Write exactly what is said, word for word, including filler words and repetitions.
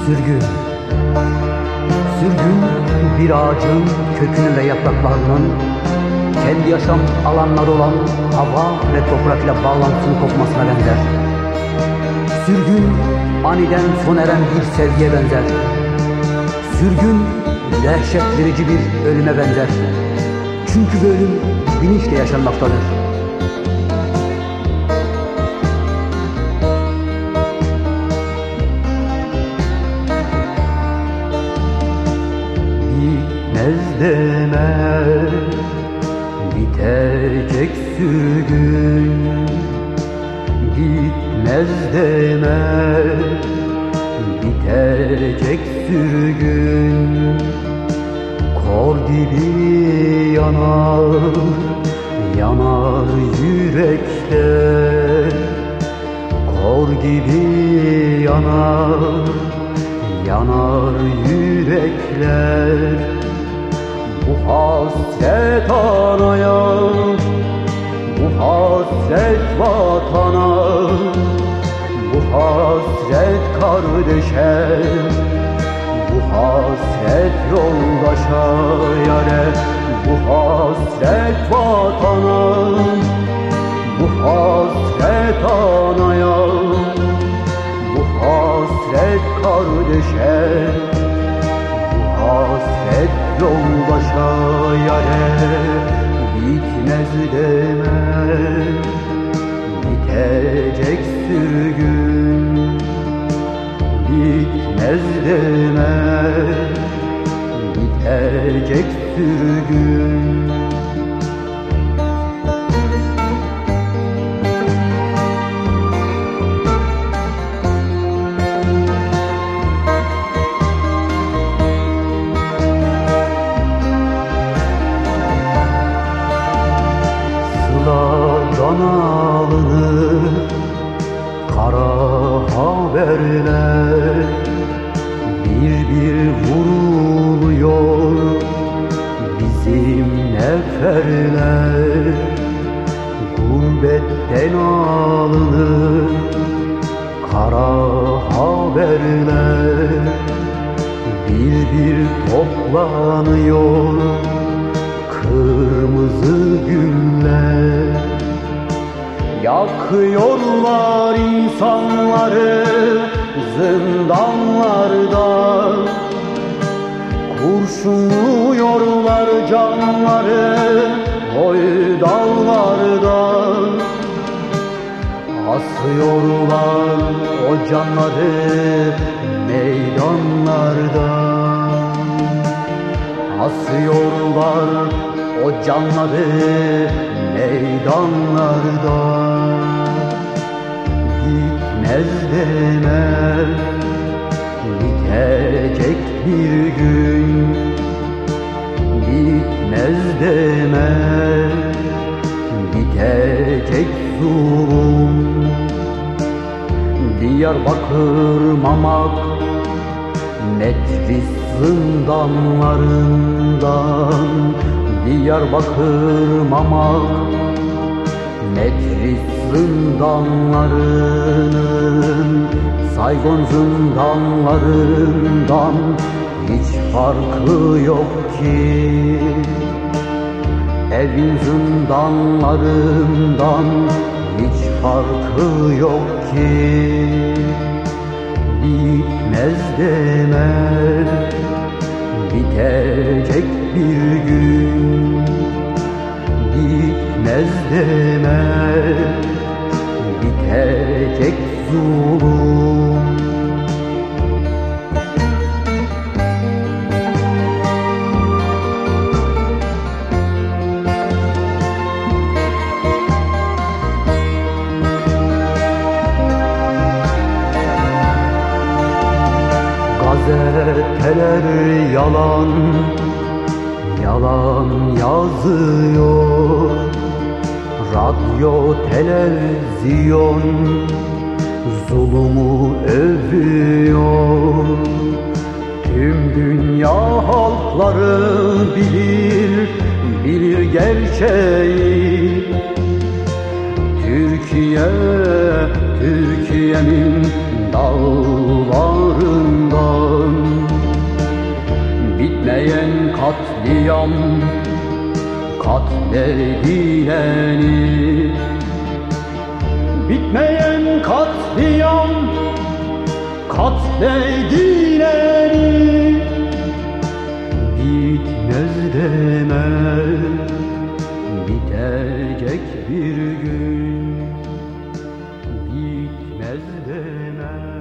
Sürgün. Sürgün bir ağacın kökünün ve yapraklarının kendi yaşam alanları olan hava ve toprak ile bağlantısının kopmasına benzer. Sürgün aniden sona eren bir sevgiye benzer. Sürgün dehşet verici bir ölüme benzer. Çünkü bu ölüm bilinçle yaşanmaktadır. Bitmez deme, bitecek sürgün. Bitmez deme, bitecek sürgün. Kor gibi yanar, yanar yürekler. Kor gibi yanar, yanar yürekler. Bu hasret anaya, bu hasret vatana, bu hasret kardeşe, bu hasret yoldaşa yare. Bu hasret vatana, bu hasret anaya, bu hasret kardeşe, bu hasret yoldaşa yare. Bitmez deme, bitecek sürgün. Bitmez deme, bitecek sürgün. Sıladan alınır kara haberler, bir bir vuruluyor bizim neferler. Gurbetten alınır kara haberler, bir bir toplanıyor kırmızı güller. Yakıyorlar insanları zindanlarda, kurşunluyorlar canları oy dağlarda. Asıyorlar o canları meydanlarda. Asıyorlar o canları meydanlarda. Bitmez deme, bitecek bir gün. Bitmez deme, bitecek zulüm. Diyarbakır, Mamak, Metris zindanlarından. Diyarbakır, Mamak, Metris zindanlarının, Saygon zindanlarından hiç farkı yok ki. Evin zindanlarından hiç farkı yok ki. Bitmez deme, bitecek bir gün. Bitmez deme, bitecek zulüm. Gazeteler yalan, yalan yazıyor. Radyo, televizyon zulümü övüyor. Tüm dünya halkları bilir, bilir gerçeği. Türkiye, Türkiye'nin dağlarından. Bitmeyen katliam katledileni, bitmeyen katliam katledileni, bitmez deme, bitecek bir gün, bitmez deme.